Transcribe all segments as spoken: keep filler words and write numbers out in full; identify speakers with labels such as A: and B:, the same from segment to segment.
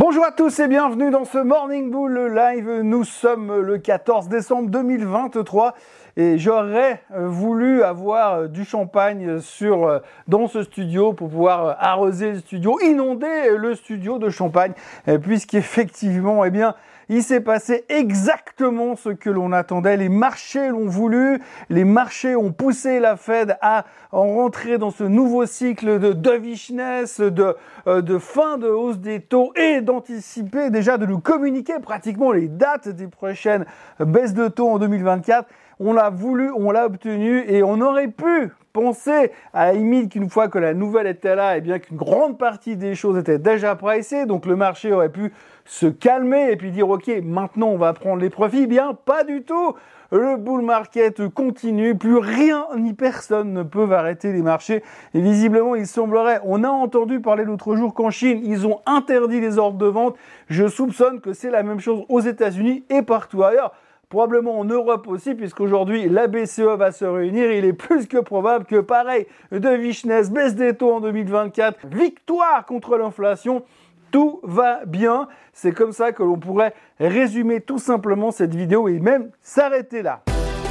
A: Bonjour à tous et bienvenue dans ce Morning Bull Live. Nous sommes le quatorze décembre deux mille vingt-trois et j'aurais voulu avoir du champagne sur, dans ce studio pour pouvoir arroser le studio, inonder le studio de champagne, puisqu'effectivement, eh bien, il s'est passé exactement ce que l'on attendait. Les marchés l'ont voulu, les marchés ont poussé la Fed à en rentrer dans ce nouveau cycle de dovishness, de, de fin de hausse des taux et d'anticiper déjà, de nous communiquer pratiquement les dates des prochaines baisses de taux en deux mille vingt-quatre. On l'a voulu, on l'a obtenu et on aurait pu penser à la limite qu'une fois que la nouvelle était là, eh bien qu'une grande partie des choses étaient déjà pricées, donc le marché aurait pu se calmer et puis dire ok, maintenant on va prendre les profits. Eh bien pas du tout. Le bull market continue, plus rien ni personne ne peut arrêter les marchés. Et visiblement, il semblerait, on a entendu parler l'autre jour qu'en Chine, ils ont interdit les ordres de vente. Je soupçonne que c'est la même chose aux États-Unis et partout ailleurs. Probablement en Europe aussi, puisqu'aujourd'hui la B C E va se réunir. Il est plus que probable que pareil, dovishness, baisse des taux en deux mille vingt-quatre, victoire contre l'inflation. Tout va bien. C'est comme ça que l'on pourrait résumer tout simplement cette vidéo et même s'arrêter là.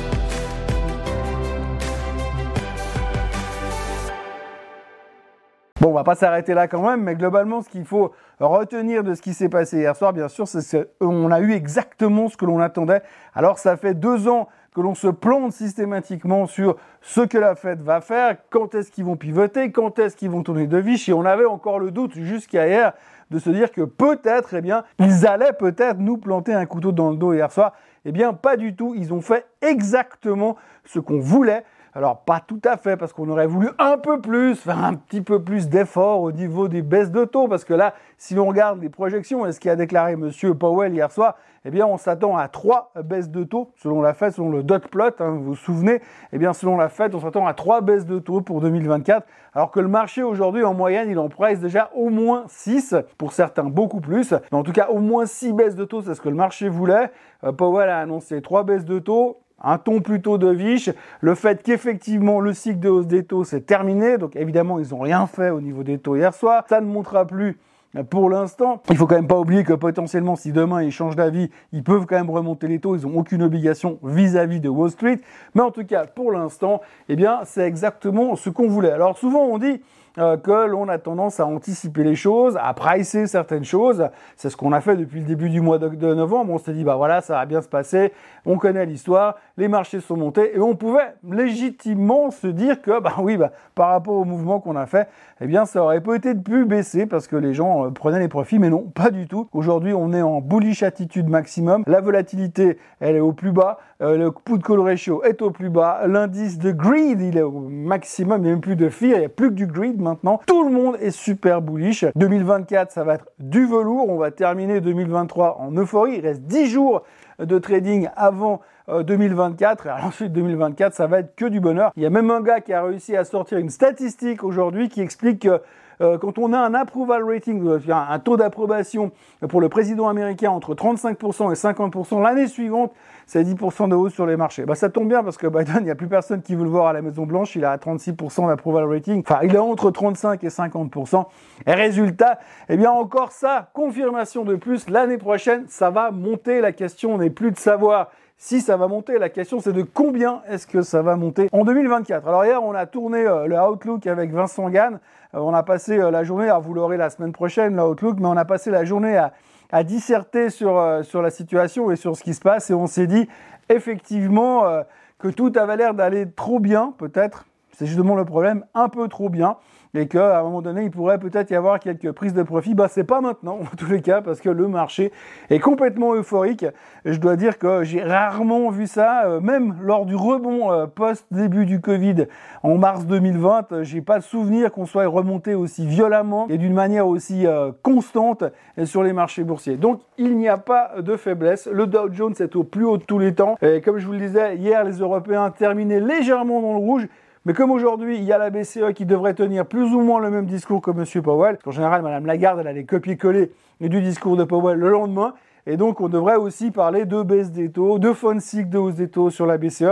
A: Bon, on va pas s'arrêter là quand même, mais globalement, ce qu'il faut retenir de ce qui s'est passé hier soir, bien sûr, c'est qu'on a eu exactement ce que l'on attendait. Alors, ça fait deux ans que l'on se plante systématiquement sur ce que la Fed va faire, quand est-ce qu'ils vont pivoter, quand est-ce qu'ils vont tourner de vis, et on avait encore le doute jusqu'à hier de se dire que peut-être, eh bien, ils allaient peut-être nous planter un couteau dans le dos hier soir. Eh bien, pas du tout. Ils ont fait exactement ce qu'on voulait. Alors, pas tout à fait, parce qu'on aurait voulu un peu plus, faire un petit peu plus d'efforts au niveau des baisses de taux, parce que là, si l'on regarde les projections et ce qu'a déclaré Monsieur Powell hier soir, eh bien, on s'attend à trois baisses de taux, selon la Fed, selon le dot plot, hein, vous vous souvenez, eh bien, selon la Fed, on s'attend à trois baisses de taux pour deux mille vingt-quatre, alors que le marché aujourd'hui, en moyenne, il en price déjà au moins six, pour certains beaucoup plus, mais en tout cas, au moins six baisses de taux, c'est ce que le marché voulait. Euh, Powell a annoncé trois baisses de taux, un ton plutôt dovish, le fait qu'effectivement le cycle de hausse des taux s'est terminé, donc évidemment ils n'ont rien fait au niveau des taux hier soir, ça ne montera plus pour l'instant. Il faut quand même pas oublier que potentiellement si demain ils changent d'avis, ils peuvent quand même remonter les taux, ils n'ont aucune obligation vis-à-vis de Wall Street, mais en tout cas pour l'instant, eh bien c'est exactement ce qu'on voulait. Alors souvent on dit Euh, que l'on a tendance à anticiper les choses, à pricer certaines choses. C'est ce qu'on a fait depuis le début du mois de, de novembre. On s'est dit, bah voilà, ça va bien se passer. On connaît l'histoire. Les marchés sont montés et on pouvait légitimement se dire que, bah oui, bah, par rapport au mouvement qu'on a fait, eh bien, ça aurait peut-être pu baisser parce que les gens euh, prenaient les profits. Mais non, pas du tout. Aujourd'hui, on est en bullish attitude maximum. La volatilité, elle est au plus bas. Euh, le put call ratio est au plus bas. L'indice de greed, il est au maximum. Il n'y a même plus de fear. Il n'y a plus que du greed. Maintenant, tout le monde est super bullish. deux mille vingt-quatre, ça va être du velours. On va terminer deux mille vingt-trois en euphorie. Il reste dix jours de trading avant euh, deux mille vingt-quatre. Et ensuite, deux mille vingt-quatre, ça va être que du bonheur. Il y a même un gars qui a réussi à sortir une statistique aujourd'hui qui explique que Euh, quand on a un approval rating, un taux d'approbation pour le président américain entre trente-cinq pour cent et cinquante pour cent, l'année suivante, c'est dix pour cent de hausse sur les marchés. Bah, ça tombe bien parce que Biden, il n'y a plus personne qui veut le voir à la Maison-Blanche, il a trente-six pour cent d'approval rating, enfin, il est entre trente-cinq et cinquante pour cent. Et résultat, eh bien, encore ça, confirmation de plus, l'année prochaine, ça va monter. La question n'est plus de savoir si ça va monter, la question c'est de combien est-ce que ça va monter en deux mille vingt-quatre. Alors hier, on a tourné euh, le Outlook avec Vincent Gann. Euh, on a passé euh, la journée, alors vous l'aurez la semaine prochaine, le Outlook, mais on a passé la journée à, à disserter sur, euh, sur la situation et sur ce qui se passe. Et on s'est dit effectivement euh, que tout avait l'air d'aller trop bien, peut-être. C'est justement le problème, un peu trop bien. Et qu'à un moment donné, il pourrait peut-être y avoir quelques prises de profit. Bah, c'est pas maintenant, en tous les cas, parce que le marché est complètement euphorique. Je dois dire que j'ai rarement vu ça, euh, même lors du rebond euh, post-début du Covid en mars deux mille vingt. Euh, j'ai pas de souvenir qu'on soit remonté aussi violemment et d'une manière aussi euh, constante sur les marchés boursiers. Donc, il n'y a pas de faiblesse. Le Dow Jones est au plus haut de tous les temps. Et comme je vous le disais, hier, les Européens terminaient légèrement dans le rouge. Mais comme aujourd'hui, il y a la B C E qui devrait tenir plus ou moins le même discours que M. Powell, parce qu'en général, Mme Lagarde, elle allait copier-coller du discours de Powell le lendemain, et donc on devrait aussi parler de baisse des taux, de fin de cycle de hausse des taux sur la B C E.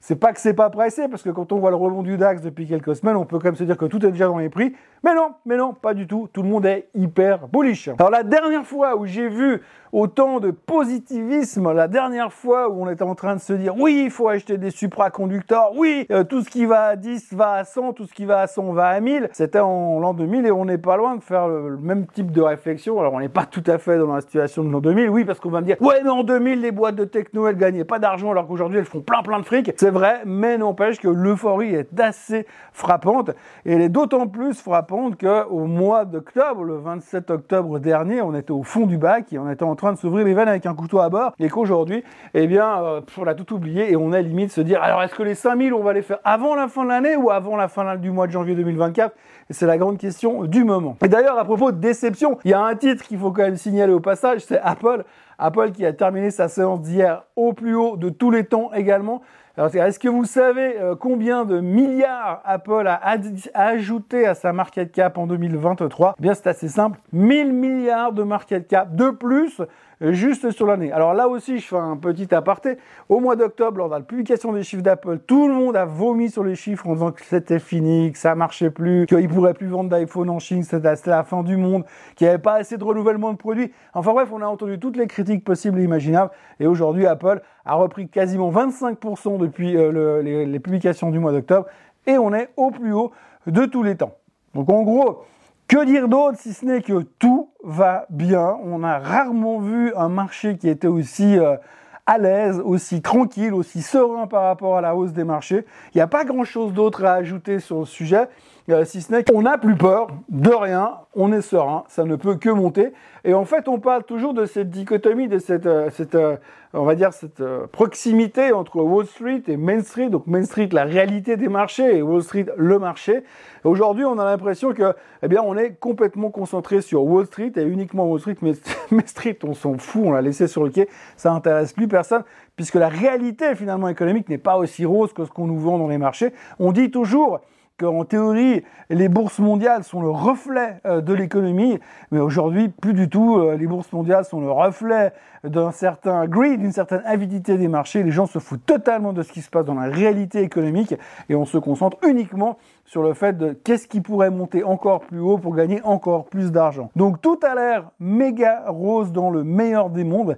A: c'est pas que c'est pas pressé, parce que quand on voit le rebond du DAX depuis quelques semaines, on peut quand même se dire que tout est déjà dans les prix. Mais non, mais non, pas du tout. Tout le monde est hyper bullish. Alors la dernière fois où j'ai vu autant de positivisme, la dernière fois où on était en train de se dire oui, il faut acheter des supraconducteurs, oui, euh, tout ce qui va à dix va à cent, tout ce qui va à cent va à mille, c'était en l'an deux mille et on n'est pas loin de faire le, le même type de réflexion. Alors on n'est pas tout à fait dans la situation de l'an deux mille, oui, parce qu'on va me dire ouais, mais en deux mille, les boîtes de techno, elles gagnaient pas d'argent alors qu'aujourd'hui, elles font plein plein de fric. C'est vrai, mais n'empêche que l'euphorie est assez frappante et elle est d'autant plus frappante qu'au mois d'octobre, le vingt-sept octobre dernier, on était au fond du bac et on était en train de s'ouvrir les veines avec un couteau à bord et qu'aujourd'hui, eh bien, euh, on a tout oublié et on a limite se dire alors est-ce que les cinq mille, on va les faire avant la fin de l'année ou avant la fin du mois de janvier deux mille vingt-quatre? Et c'est la grande question du moment. Et d'ailleurs, à propos de déception, il y a un titre qu'il faut quand même signaler au passage, c'est Apple. Apple qui a terminé sa séance d'hier au plus haut de tous les temps également. Alors, est-ce que vous savez euh, combien de milliards Apple a, ad- a ajouté à sa market cap en deux mille vingt-trois? Eh bien, c'est assez simple. mille milliards de market cap de plus euh, juste sur l'année. Alors là aussi, je fais un petit aparté. Au mois d'octobre, lors de la publication des chiffres d'Apple, tout le monde a vomi sur les chiffres en disant que c'était fini, que ça marchait plus, qu'ils pourraient plus vendre d'iPhone en Chine, c'était la fin du monde, qu'il n'y avait pas assez de renouvellement de produits. Enfin bref, on a entendu toutes les critiques possibles et imaginables. Et aujourd'hui, Apple a repris quasiment vingt-cinq pour cent depuis euh, le, les, les publications du mois d'octobre et on est au plus haut de tous les temps. Donc en gros, que dire d'autre si ce n'est que tout va bien. On a rarement vu un marché qui était aussi euh, à l'aise, aussi tranquille, aussi serein par rapport à la hausse des marchés. Il n'y a pas grand-chose d'autre à ajouter sur le sujet. Euh, si ce n'est qu'on n'a plus peur de rien, on est serein, ça ne peut que monter. Et en fait, on parle toujours de cette dichotomie, de cette, euh, cette euh, on va dire, cette euh, proximité entre Wall Street et Main Street. Donc Main Street, la réalité des marchés, et Wall Street, le marché. Aujourd'hui, on a l'impression que, eh bien, on est complètement concentré sur Wall Street et uniquement Wall Street. Mais Main Street, on s'en fout, on l'a laissé sur le quai, ça n'intéresse plus personne, puisque la réalité finalement économique n'est pas aussi rose que ce qu'on nous vend dans les marchés. On dit toujours qu'en théorie, les bourses mondiales sont le reflet euh, de l'économie, mais aujourd'hui, plus du tout. Euh, les bourses mondiales sont le reflet d'un certain greed, d'une certaine avidité des marchés. Les gens se foutent totalement de ce qui se passe dans la réalité économique et on se concentre uniquement sur le fait de qu'est-ce qui pourrait monter encore plus haut pour gagner encore plus d'argent. Donc tout a l'air méga rose dans le meilleur des mondes.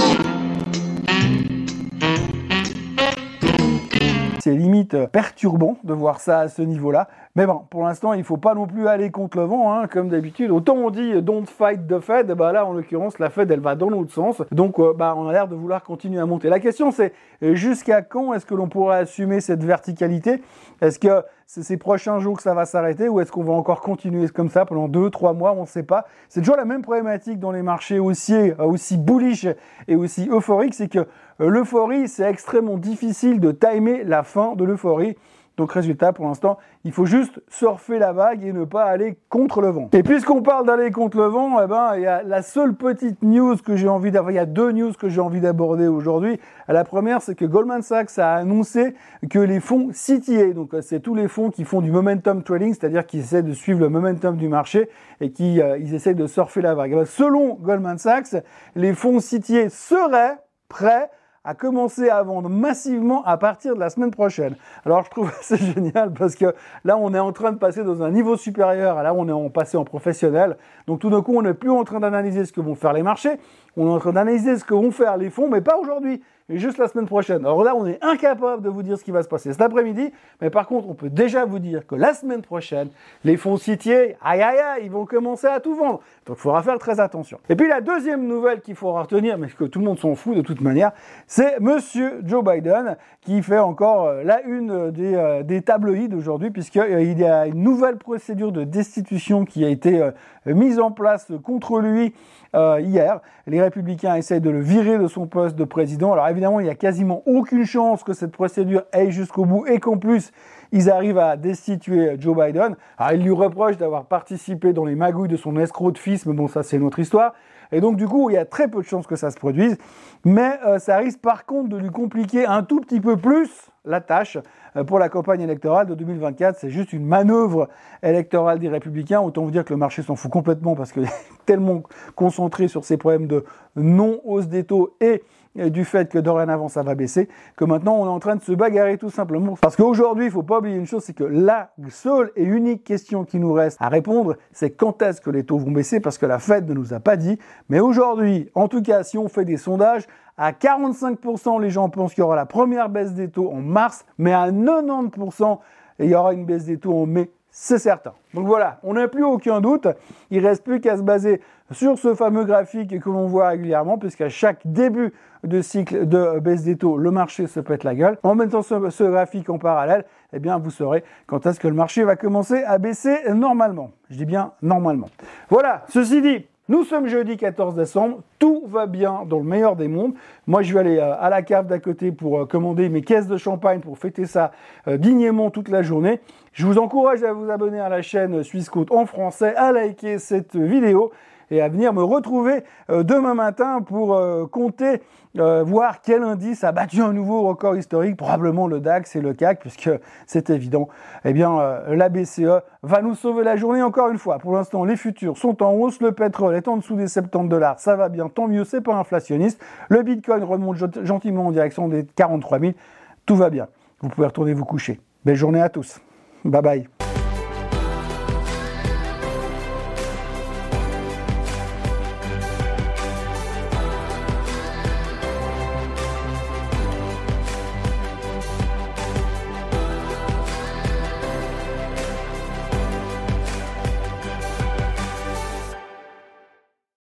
A: C'est limite perturbant de voir ça à ce niveau-là. Mais bon, pour l'instant, il ne faut pas non plus aller contre le vent, hein, comme d'habitude. Autant on dit « don't fight the Fed », bah là, en l'occurrence, la Fed, elle va dans l'autre sens. Donc, euh, bah, on a l'air de vouloir continuer à monter. La question, c'est jusqu'à quand est-ce que l'on pourra assumer cette verticalité? Est-ce que c'est ces prochains jours que ça va s'arrêter ou est-ce qu'on va encore continuer comme ça pendant deux, trois mois? On ne sait pas. C'est toujours la même problématique dans les marchés haussiers, aussi bullish et aussi euphoriques, c'est que l'euphorie, c'est extrêmement difficile de timer la fin de l'euphorie. Donc résultat, pour l'instant, il faut juste surfer la vague et ne pas aller contre le vent. Et puisqu'on parle d'aller contre le vent, eh ben, il y a la seule petite news que j'ai envie d'avoir, il y a deux news que j'ai envie d'aborder aujourd'hui. La première, c'est que Goldman Sachs a annoncé que les fonds C T A, donc c'est tous les fonds qui font du momentum trading, c'est-à-dire qui essaient de suivre le momentum du marché et qui euh, ils essaient de surfer la vague. Eh ben, selon Goldman Sachs, les fonds C T A seraient prêts à commencer à vendre massivement à partir de la semaine prochaine. Alors je trouve c'est génial parce que là on est en train de passer dans un niveau supérieur, là on est en passé en professionnel. Donc tout d'un coup on n'est plus en train d'analyser ce que vont faire les marchés, on est en train d'analyser ce que vont faire les fonds, mais pas aujourd'hui, mais juste la semaine prochaine. Alors là on est incapable de vous dire ce qui va se passer cet après-midi, mais par contre on peut déjà vous dire que la semaine prochaine, les fonds C T A, aïe aïe aïe, ils vont commencer à tout vendre. Donc il faudra faire très attention. Et puis la deuxième nouvelle qu'il faudra retenir, mais que tout le monde s'en fout de toute manière, c'est Monsieur Joe Biden qui fait encore la une des, euh, des tabloïds aujourd'hui, puisqu'il euh, y a une nouvelle procédure de destitution qui a été euh, mise en place contre lui euh, hier. Les républicains essayent de le virer de son poste de président. Alors évidemment, il n'y a quasiment aucune chance que cette procédure aille jusqu'au bout et qu'en plus, ils arrivent à destituer Joe Biden. Alors, ils lui reprochent d'avoir participé dans les magouilles de son escroc de fils, mais bon, ça, c'est une autre histoire. Et donc, du coup, il y a très peu de chances que ça se produise. Mais euh, ça risque, par contre, de lui compliquer un tout petit peu plus la tâche euh, pour la campagne électorale de deux mille vingt-quatre. C'est juste une manœuvre électorale des Républicains. Autant vous dire que le marché s'en fout complètement parce qu'il est tellement concentré sur ces problèmes de non-hausse des taux et du fait que dorénavant ça va baisser, que maintenant on est en train de se bagarrer tout simplement. Parce qu'aujourd'hui, il faut pas oublier une chose, c'est que la seule et unique question qui nous reste à répondre, c'est quand est-ce que les taux vont baisser, parce que la Fed ne nous a pas dit. Mais aujourd'hui, en tout cas, si on fait des sondages, à quarante-cinq pour cent les gens pensent qu'il y aura la première baisse des taux en mars, mais à quatre-vingt-dix pour cent il y aura une baisse des taux en mai. C'est certain. Donc voilà, on n'a plus aucun doute. Il reste plus qu'à se baser sur ce fameux graphique que l'on voit régulièrement, puisqu'à chaque début de cycle de baisse des taux, le marché se pète la gueule. En mettant ce, ce graphique en parallèle, eh bien, vous saurez quand est-ce que le marché va commencer à baisser normalement. Je dis bien normalement. Voilà, ceci dit, nous sommes jeudi quatorze décembre, tout va bien dans le meilleur des mondes. Moi, je vais aller à la cave d'à côté pour commander mes caisses de champagne pour fêter ça dignement toute la journée. Je vous encourage à vous abonner à la chaîne Suisse Côte en français, à liker cette vidéo et à venir me retrouver euh, demain matin pour euh, compter, euh, voir quel indice a battu un nouveau record historique, probablement le DAX et le C A C, puisque c'est évident, eh bien euh, la B C E va nous sauver la journée encore une fois. Pour l'instant, les futurs sont en hausse, le pétrole est en dessous des soixante-dix dollars, ça va bien, tant mieux, c'est pas inflationniste. Le Bitcoin remonte gentiment en direction des quarante-trois mille, tout va bien. Vous pouvez retourner vous coucher. Belle journée à tous. Bye bye.